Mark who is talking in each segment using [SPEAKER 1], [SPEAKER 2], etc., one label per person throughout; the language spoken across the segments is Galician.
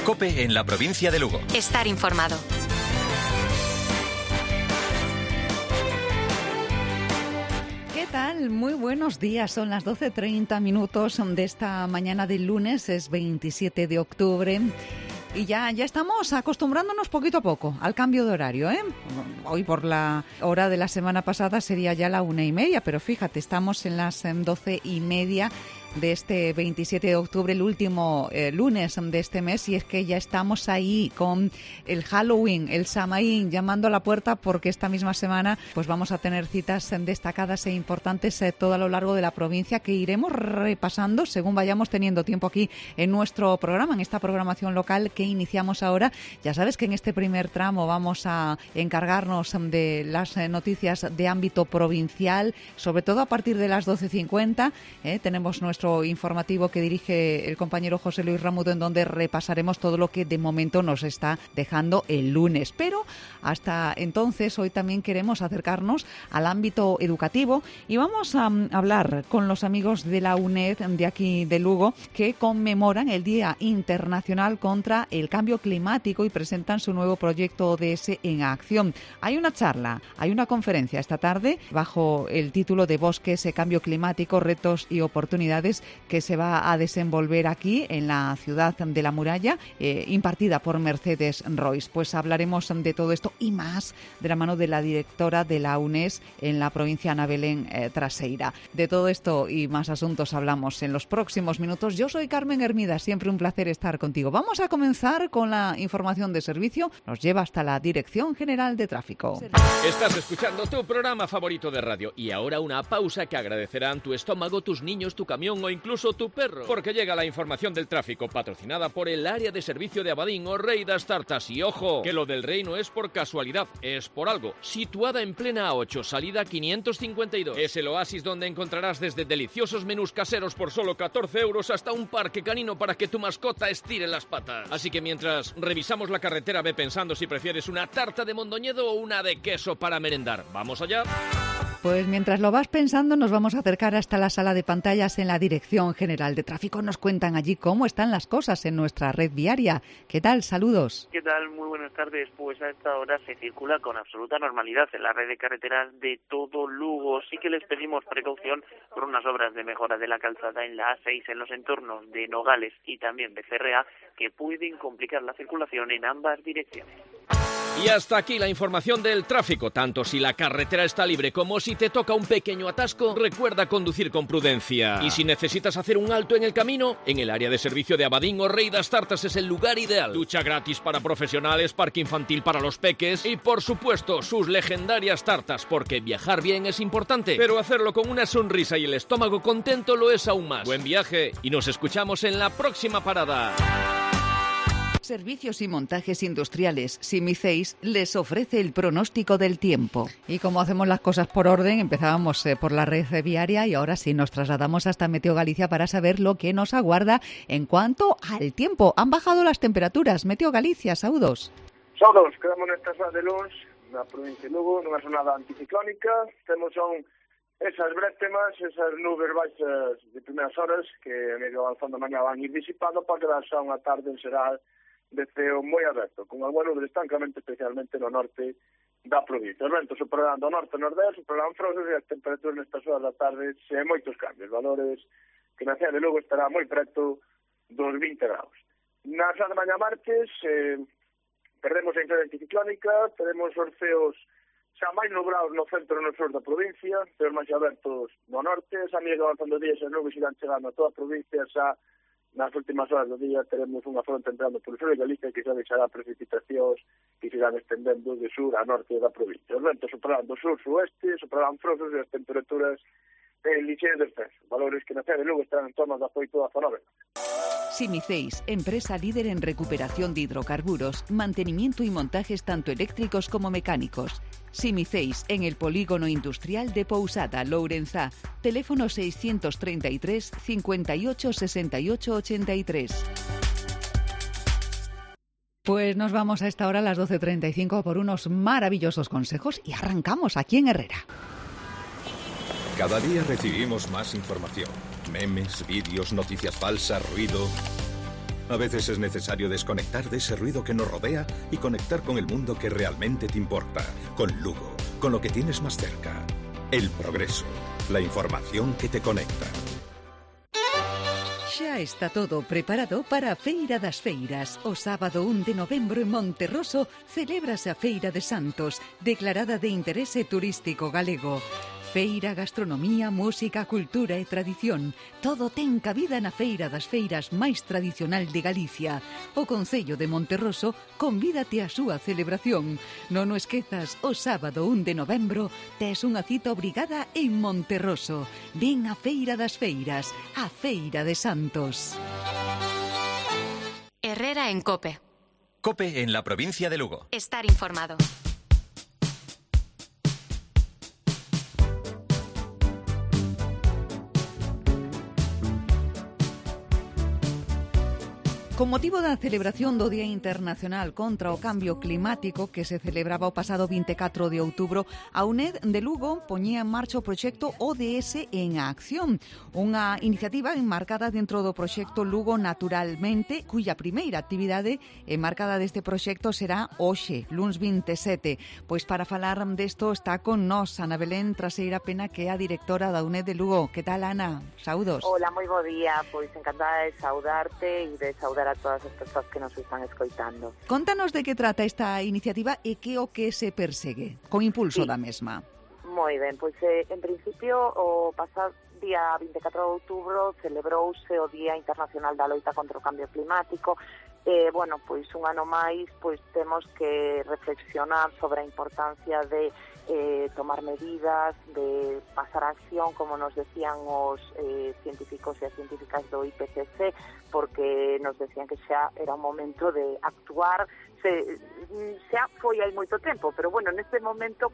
[SPEAKER 1] COPE en la provincia de Lugo.
[SPEAKER 2] Estar informado.
[SPEAKER 3] ¿Qué tal? Muy buenos días. Son las 12:30 de esta mañana del lunes, es 27 de octubre. Y ya estamos acostumbrándonos poquito a poco al cambio de horario, ¿eh? Hoy por la hora de la semana pasada sería ya la 1:30, pero fíjate, estamos en las 12:30 de este 27 de octubre, el último lunes de este mes, y es que ya estamos ahí con el Halloween, el Samaín, llamando a la puerta, porque esta misma semana pues vamos a tener citas destacadas e importantes todo a lo largo de la provincia, que iremos repasando según vayamos teniendo tiempo aquí en nuestro programa, en esta programación local que iniciamos ahora. Ya sabes que en este primer tramo vamos a encargarnos de las noticias de ámbito provincial, sobre todo a partir de las 12:50. Tenemos nuestro informativo que dirige el compañero José Luis Ramudo, en donde repasaremos todo lo que de momento nos está dejando el lunes. Pero hasta entonces, hoy también queremos acercarnos al ámbito educativo y vamos a hablar con los amigos de la UNED de aquí de Lugo, que conmemoran el Día Internacional contra el Cambio Climático y presentan su nuevo proyecto ODS en acción. Hay una charla, hay una conferencia esta tarde bajo el título de Bosques, Cambio Climático, Retos y Oportunidades, que se va a desenvolver aquí en la ciudad de La Muralla, impartida por Mercedes Royce. Pues hablaremos de todo esto y más de la mano de la directora de la UNES en la provincia, Ana Belén Traseira. De todo esto y más asuntos hablamos en los próximos minutos. Yo soy Carmen Hermida, siempre un placer estar contigo. Vamos a comenzar con la información de servicio. Nos lleva hasta la Dirección General de Tráfico.
[SPEAKER 4] Estás escuchando tu programa favorito de radio y ahora una pausa que agradecerán tu estómago, tus niños, tu camión o incluso tu perro, porque llega la información del tráfico patrocinada por el área de servicio de Abadín o Rey das Tartas. Y ojo, que lo del Rey no es por casualidad, es por algo. Situada en plena A8, salida 552. Es el oasis donde encontrarás desde deliciosos menús caseros por solo 14 euros hasta un parque canino para que tu mascota estire las patas. Así que mientras revisamos la carretera, ve pensando si prefieres una tarta de mondoñedo o una de queso para merendar. ¿Vamos allá?
[SPEAKER 3] Pues mientras lo vas pensando, nos vamos a acercar hasta la sala de pantallas en la Dirección General de Tráfico. Nos cuentan allí cómo están las cosas en nuestra red viaria. ¿Qué tal? Saludos.
[SPEAKER 5] ¿Qué tal? Muy buenas tardes. Pues a esta hora se circula con absoluta normalidad en la red de carreteras de todo Lugo. Sí que les pedimos precaución por unas obras de mejora de la calzada en la A6 en los entornos de Nogales y también Becerrea, que pueden complicar la circulación en ambas direcciones.
[SPEAKER 4] Y hasta aquí la información del tráfico. Tanto si la carretera está libre como si te toca un pequeño atasco, recuerda conducir con prudencia. Y si necesitas hacer un alto en el camino, en el área de servicio de Abadín o Rey das Tartas es el lugar ideal. Ducha gratis para profesionales, parque infantil para los peques y, por supuesto, sus legendarias tartas, porque viajar bien es importante, pero hacerlo con una sonrisa y el estómago contento lo es aún más. Buen viaje y nos escuchamos en la próxima parada.
[SPEAKER 3] Servicios y montajes industriales Simiceis les ofrece el pronóstico del tiempo. Y como hacemos las cosas por orden, empezábamos por la red viaria y ahora sí nos trasladamos hasta Meteo Galicia para saber lo que nos aguarda en cuanto al tiempo. Han bajado las temperaturas. Meteo Galicia, saúdos.
[SPEAKER 6] Saúdos, quedamos nesta zona de Lons, na provincia de Lugo, nunha jornada anticiclónica. Temos esas brétemas, esas nubes baixas de primeiras horas que a medio avanzando mañá van ir disipando para quedar xa unha tarde en xeral de ceo moi aberto, con algún nube de estancamento especialmente no norte da provincia. Os ventos superarán do norte e nordeste, superarán frosos e as temperaturas nestas horas da tarde sen moitos cambios. Valores que na cidade de Lugo estará moi preto dos 20 graus. Na xa de mañá martes, perdemos a influencia anticiclónica, teremos os ceos xa máis nubrados no centro e no sur da provincia, ceos máis abertos no norte, xa medida que avanzando o día, esas nubes irán chegando a toda a provincia. Xa nas últimas horas do día teremos unha fronte entrando por o sur de Galicia que xa deixará precipitacións que se irán estendendo de sur a norte da provincia. Os ventos soprarán do sur-sueste, soprarán frosos e as temperaturas en lixeiro descenso. Valores que na cidade de Lugo estarán en torno das 8 a 19.
[SPEAKER 3] Simiceis, empresa líder en recuperación de hidrocarburos, mantenimiento y montajes tanto eléctricos como mecánicos. Simiceis, en el polígono industrial de Pousada, Lourenzá. Teléfono 633 58 68 83. Pues nos vamos a esta hora a las 12:35 por unos maravillosos consejos y arrancamos aquí en Herrera.
[SPEAKER 1] Cada día recibimos más información. Memes, vídeos, noticias falsas, ruido. A veces es necesario desconectar de ese ruido que nos rodea y conectar con el mundo que realmente te importa. Con Lugo, con lo que tienes más cerca. El progreso, la información que te conecta.
[SPEAKER 3] Xa está todo preparado para a Feira das Feiras. O sábado 1 de novembro en Monterroso celébrase a Feira de Santos, declarada de interese turístico galego. Feira, gastronomía, música, cultura e tradición. Todo ten cabida na Feira das Feiras máis tradicional de Galicia. O Concello de Monterroso convídate á súa celebración. Non o esquezas, o sábado 1 de novembro tes unha cita obrigada en Monterroso. Ven a Feira das Feiras, a Feira de Santos.
[SPEAKER 2] Herrera en COPE.
[SPEAKER 1] COPE en la provincia de Lugo.
[SPEAKER 2] Estar informado.
[SPEAKER 3] Con motivo da celebración do Día Internacional contra o Cambio Climático que se celebraba o pasado 24 de outubro, a UNED de Lugo poñía en marcha o proxecto ODS en Acción, unha iniciativa enmarcada dentro do proxecto Lugo Naturalmente, cuya primeira actividade enmarcada deste proxecto será hoxe, luns 27. Pois para falar desto está con nós Ana Belén Traseira Pena, que é a directora da UNED de Lugo. Que tal, Ana? Saudos.
[SPEAKER 7] Hola, moi bo día. Pois encantada de saudarte e de saudar a todas as persoas que nos están escoitando.
[SPEAKER 3] Contanos de que trata esta iniciativa e que o que se persegue, con impulso da mesma.
[SPEAKER 7] Moi ben, pois en principio o pasado día 24 de outubro celebrouse o Día Internacional da Loita contra o Cambio Climático. Bueno, pois un ano máis pois temos que reflexionar sobre a importancia de tomar medidas, de pasar a acción, como nos decían os científicos e as científicas do IPCC, porque nos decían que xa era o momento de actuar. Xa foi hai moito tempo, pero bueno, neste momento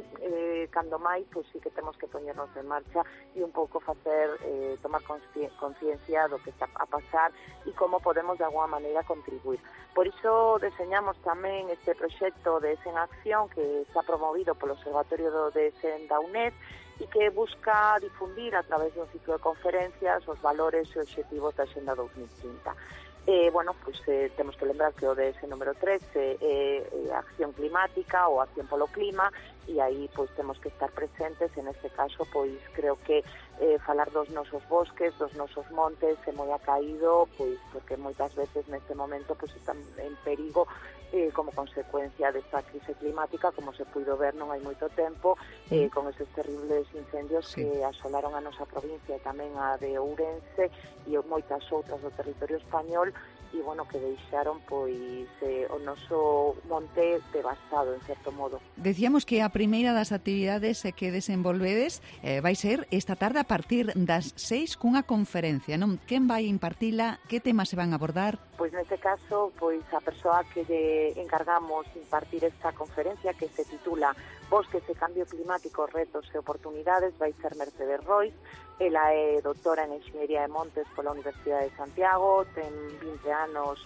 [SPEAKER 7] cando máis, pois sí que temos que poñernos en marcha e un pouco facer, tomar conciencia do que está a pasar e como podemos de alguma maneira contribuir. Por iso deseñamos tamén este proxecto de ODS en Acción, que está promovido polo Observatorio do ODS da UNED e que busca difundir a través dun ciclo de conferencias os valores e obxectivos da Axenda 2030. Bueno, pues temos que lembrar que o ODS número 13 é acción climática ou acción polo clima, e aí pois temos que estar presentes. En este caso, pois creo que falar dos nosos bosques, dos nosos montes é moi acaído, pois porque moitas veces neste momento pois están en perigo como consecuencia desta crise climática, como se puido ver non hai moito tempo, con esos terribles incendios que asolaron a nosa provincia e tamén a de Ourense e moitas outras do territorio español, e bueno, que deixaron pois o noso monte devastado en certo modo.
[SPEAKER 3] Decíamos que a primeira das actividades que desenvolvedes vai ser esta tarde a partir das 6 cunha conferencia, non? Quen vai impartila? Que temas se van a abordar?
[SPEAKER 7] Pois neste caso, pois a persoa que lle encargamos impartir esta conferencia, que se titula Bosques e Cambio Climático, Retos e Oportunidades, vai ser Mercedes Rois. Ela é doutora en Enxeñería de Montes pola Universidade de Santiago, ten 20 anos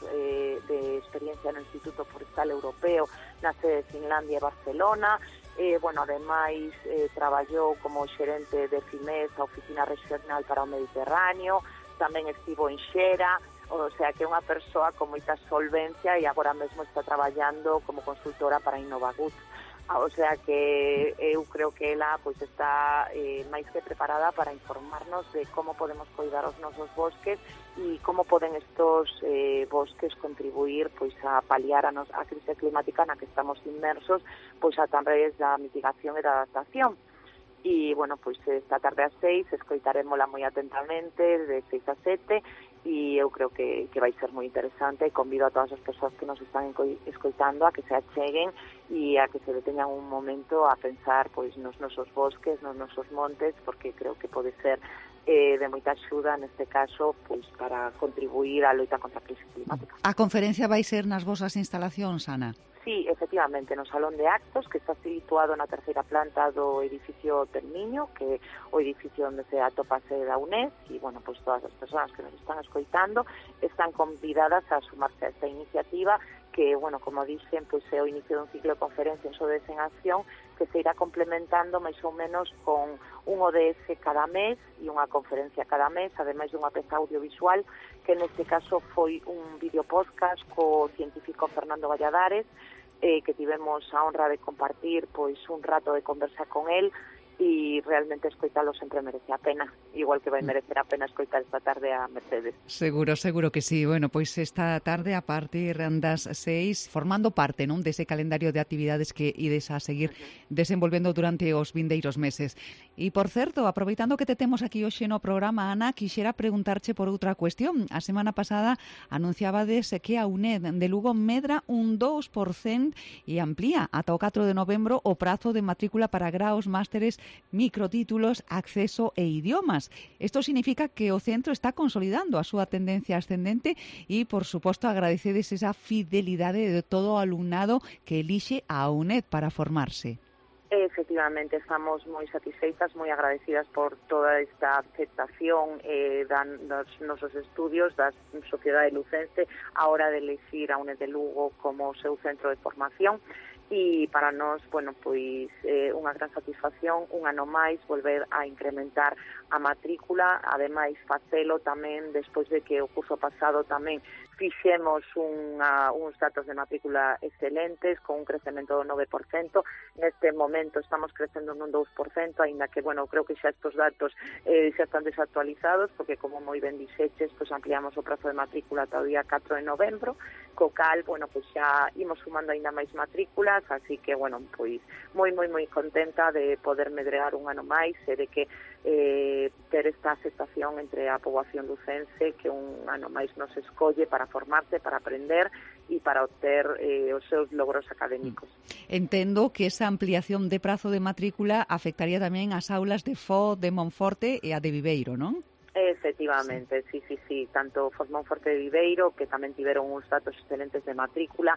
[SPEAKER 7] de experiencia no Instituto Forestal Europeo na sede de Finlandia e Barcelona. Bueno, ademais traballou como xerente de FIMES, a Oficina Regional para o Mediterráneo, tamén estivo en Xera, o sea que é unha persoa con moita solvencia e agora mesmo está traballando como consultora para Innovagut. O sea que eu creo que ela pois está máis que preparada para informarnos de como podemos cuidar os nosos bosques e como poden estos bosques contribuir pois a paliar a crise climática na que estamos inmersos, pois a través da mitigación e da adaptación. E, bueno, pois esta tarde ás 6 escoitarémola moi atentamente, de 6 a 7, e eu creo que vai ser moi interesante, e convido a todas as persoas que nos están escoitando a que se acheguen e a que se deteñan un momento a pensar pois nos nosos bosques, nos nosos montes, porque creo que pode ser de moita axuda neste caso pois para contribuir á loita contra a crise climática.
[SPEAKER 3] A conferencia vai ser nas vosas instalacións, Ana?
[SPEAKER 7] Sí, efectivamente, no Salón de Actos, que está situado na terceira planta do edificio Termiño, que é o edificio onde se atopa a sede da UNED, e, bueno, pois todas as persoas que nos están escoitando están convidadas a sumarse a esta iniciativa, que, bueno, como dixen, pois é o inicio dun ciclo de conferencias ODS en acción que se irá complementando máis ou menos con un ODS cada mes e unha conferencia cada mes, ademais dunha peza audiovisual, que neste caso foi un videopodcast co científico Fernando Valladares, que tivemos a honra de compartir pois un rato de conversa con él, e realmente escoitalo sempre merece a pena, igual que vai merecer a pena escoitar esta tarde a Mercedes.
[SPEAKER 3] Seguro que sí. Bueno, pois esta tarde a partir das 6, formando parte, non, dese calendario de actividades que ides a seguir desenvolvendo durante os vindeiros meses. E, por certo, aproveitando que te temos aquí hoxe no programa, Ana, quixera preguntarche por outra cuestión. A semana pasada anunciabades que a UNED de Lugo medra un 2% e amplía ata o 4 de novembro o prazo de matrícula para graos, másteres, microtítulos, acceso e idiomas. Isto significa que o centro está consolidando a súa tendencia ascendente e, por suposto, agradecedes esa fidelidade de todo o alumnado que elixe a UNED para formarse.
[SPEAKER 7] Efectivamente, estamos moi satisfeitas, moi agradecidas por toda esta aceptación dos nosos estudios, da sociedade lucense, a hora de elegir a UNED de Lugo como o seu centro de formación. E para nós, bueno, pois unha gran satisfacción, un ano máis, volver a incrementar a matrícula, ademais facelo tamén despois de que o curso pasado tamén fixemos uns datos de matrícula excelentes, con un crecemento do 9%. Neste momento estamos crecendo nun 2%, aínda que, bueno, creo que xa estes datos xa están desactualizados, porque, como moi ben dixeches, pois ampliamos o prazo de matrícula ata o día 4 de novembro, co cal, bueno, pois xa imos sumando aínda máis matrículas, así que, bueno, pois moi contenta de poder medrear un ano máis e de que ter esta aceptación entre a poboación lucense, que un ano máis nos escolle para formarse, para aprender e para obter os seus logros académicos.
[SPEAKER 3] Entendo que esa ampliación de prazo de matrícula afectaría tamén as aulas de Foz, de Monforte e a de Viveiro, non?
[SPEAKER 7] Efectivamente, sí, tanto Foz, Monforte de Viveiro, que tamén tiveron uns datos excelentes de matrícula,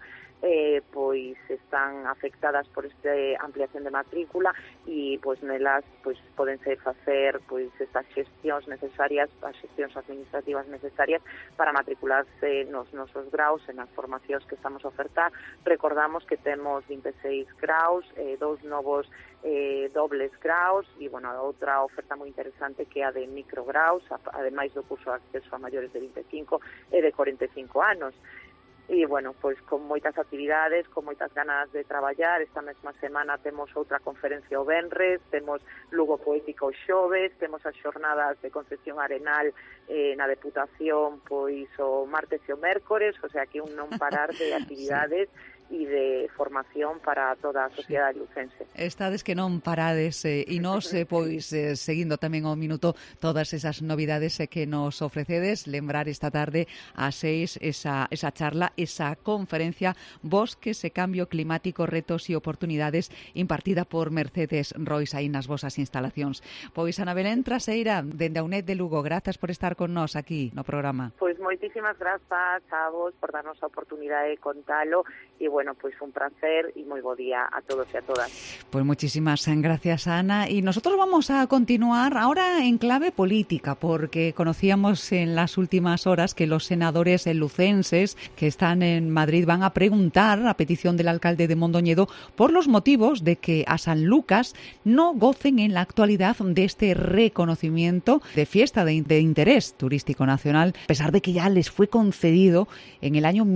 [SPEAKER 7] pois están afectadas por esta ampliación de matrícula e pois nelas pois podense facer pois estas xestións necesarias, as xestións administrativas necesarias para matricularse nos nosos graus e nas formacións que estamos a ofertar. Recordamos que temos 26 graus, 2 novos dobles graus e, bueno, outra oferta moi interesante que é a de micrograus, ademais do curso de acceso a maiores de 25 e de 45 anos. E, bueno, pois con moitas actividades, con moitas ganas de traballar. Esta mesma semana temos outra conferencia o venres, temos Lugo Poético o xoves, temos as xornadas de Concepción Arenal na Deputación pois o martes e o mércores, o sea que un non parar de actividades e de formación para toda a sociedade lucense.
[SPEAKER 3] Estades que non parades e nos, pois, seguindo tamén ao minuto todas esas novidades que nos ofrecedes, lembrar esta tarde ás 6 esa charla, esa conferencia Bosques e Cambio Climático, Retos e Oportunidades, impartida por Mercedes Rois aí nas vosas instalacións. Pois, Ana Belén Traseira, dende a UNED de Lugo, grazas por estar con nós aquí no programa.
[SPEAKER 7] Pois moitísimas grazas a vos por darnos a oportunidade de contalo e, bueno, pues un placer y muy buen día a todos y a todas.
[SPEAKER 3] Pues muchísimas gracias, Ana. Y nosotros vamos a continuar ahora en clave política, porque conocíamos en las últimas horas que los senadores lucenses que están en Madrid van a preguntar, a petición del alcalde de Mondoñedo, por los motivos de que a Sanlúcar no gocen en la actualidad de este reconocimiento de fiesta de interés turístico nacional, a pesar de que ya les fue concedido en el año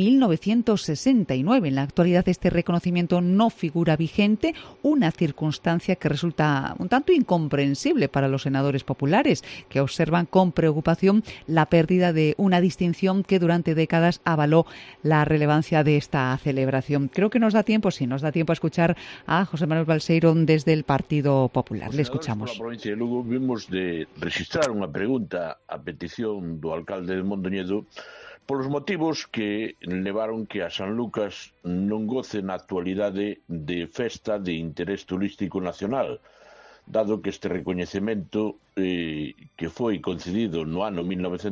[SPEAKER 3] 1969. En la actualidad este reconocimiento no figura vigente, una circunstancia que resulta un tanto incomprensible para los senadores populares, que observan con preocupación la pérdida de una distinción que durante décadas avaló la relevancia de esta celebración. Creo que nos da tiempo, sí, nos da tiempo a escuchar a José Manuel Balseiro desde el Partido Popular. Le escuchamos.
[SPEAKER 2] Pola provincia de Lugo vimos de registrar unha pregunta a petición do alcalde de Mondoñedo polos motivos que levaron que a Sanlúcar non goce na actualidade de festa de interés turístico nacional, dado que este recoñecemento que foi concedido no ano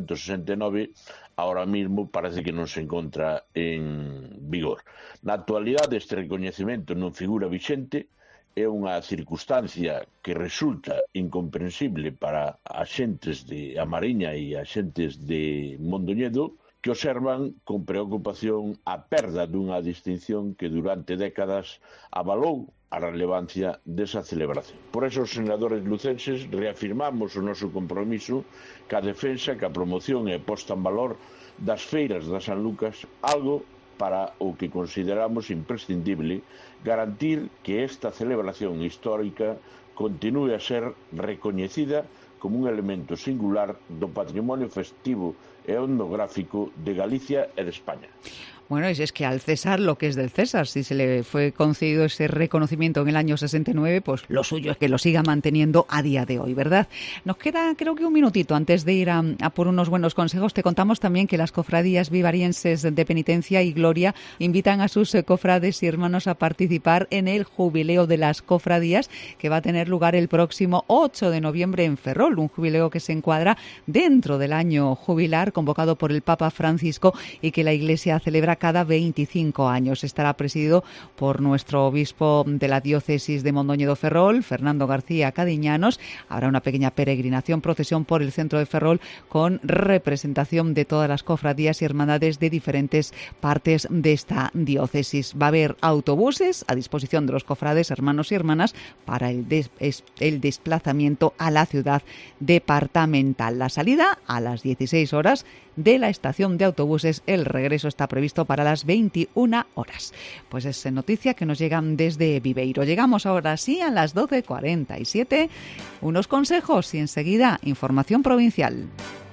[SPEAKER 2] 1969 ahora mismo parece que non se encontra en vigor. Na actualidade este recoñecemento non figura vixente, é unha circunstancia que resulta incomprensible para as xentes de A Mariña e as xentes de Mondoñedo, que observan con preocupación a perda dunha distinción que durante décadas avalou a relevancia desa celebración. Por eso, os senadores lucenses reafirmamos o noso compromiso ca defensa, ca promoción e posta en valor das feiras da San Lucas, algo para o que consideramos imprescindible garantir que esta celebración histórica continúe a ser recoñecida como un elemento singular do patrimonio festivo e etnográfico de Galicia e de España.
[SPEAKER 3] Bueno, es que al César lo que es del César. Si se le fue concedido ese reconocimiento en el año 69, pues lo suyo es que lo siga manteniendo a día de hoy, ¿verdad? Nos queda, creo que un minutito antes de ir a por unos buenos consejos. Te contamos también que las cofradías vivarienses de Penitencia y Gloria invitan a sus cofrades y hermanos a participar en el Jubileo de las Cofradías, que va a tener lugar el próximo 8 de noviembre en Ferrol, un jubileo que se encuadra dentro del año jubilar convocado por el Papa Francisco y que la Iglesia celebra cada 25 años. Estará presidido por nuestro obispo de la diócesis de Mondoñedo Ferrol, Fernando García Cadiñanos. Habrá una pequeña peregrinación, procesión por el centro de Ferrol con representación de todas las cofradías y hermandades de diferentes partes de esta diócesis. Va a haber autobuses a disposición de los cofrades, hermanos y hermanas para el desplazamiento a la ciudad departamental. La salida a las 16 horas de la estación de autobuses. El regreso está previsto para las 21 horas. Pues es noticia que nos llegan desde Viveiro. Llegamos ahora sí a las 12:47. Unos consejos y enseguida información provincial.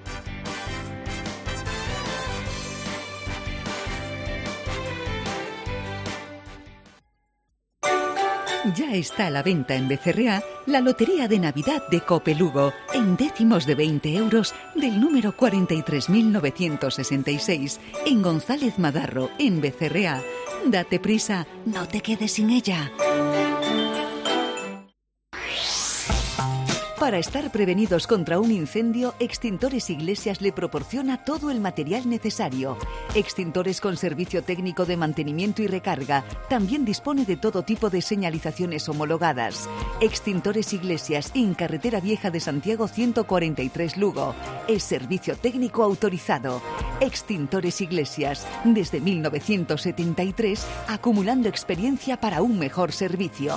[SPEAKER 8] Ya está a la venta en Becerrea la Lotería de Navidad de Cope Lugo en décimos de 20 euros del número 43.966 en González Madarro, en Becerrea. Date prisa, no te quedes sin ella. Para estar prevenidos contra un incendio, Extintores Iglesias le proporciona todo el material necesario. Extintores con servicio técnico de mantenimiento y recarga. También dispone de todo tipo de señalizaciones homologadas. Extintores Iglesias, en Carretera Vieja de Santiago 143 Lugo. Es servicio técnico autorizado. Extintores Iglesias, desde 1973, acumulando experiencia para un mejor servicio.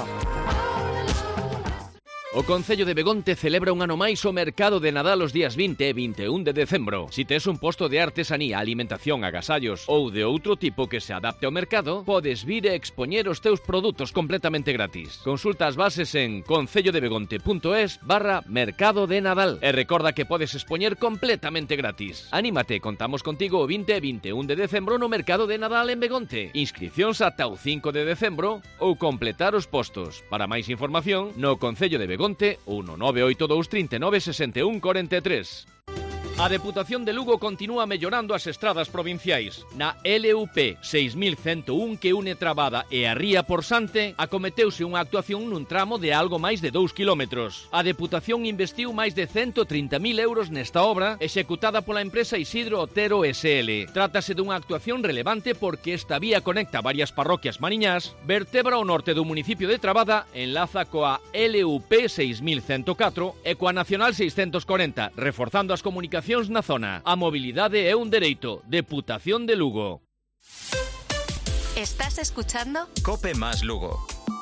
[SPEAKER 4] O Concello de Begonte celebra un ano máis o mercado de Nadal os días 20 e 21 de decembro. Si tes un posto de artesanía, alimentación, agasallos ou de outro tipo que se adapte ao mercado, podes vir e expoñer os teus produtos completamente gratis. Consulta as bases en concellodebegonte.es/mercado de Nadal e recorda que podes expoñer completamente gratis. Anímate, contamos contigo o 20 e 21 de decembro no mercado de Nadal en Begonte. Inscripcións ata o 5 de decembro ou completar os postos. Para máis información, no Concello de Begonte 198 239 61 43. A Deputación de Lugo continúa mellorando as estradas provinciais. Na LUP 6101 que une Trabada e a Ría por Sante, acometeuse unha actuación nun tramo de algo máis de 2 kilómetros. A Deputación investiu máis de 130.000 euros nesta obra, executada pola empresa Isidro Otero SL. Trátase dunha actuación relevante porque esta vía conecta varias parroquias mariñás, vertebra o norte do municipio de Trabada, enlaza coa LUP 6104 e coa Nacional 640, reforzando as comunicacións na zona. A mobilidade é un dereito. Deputación de Lugo.
[SPEAKER 9] ¿Estás escuchando?
[SPEAKER 10] Cope más Lugo.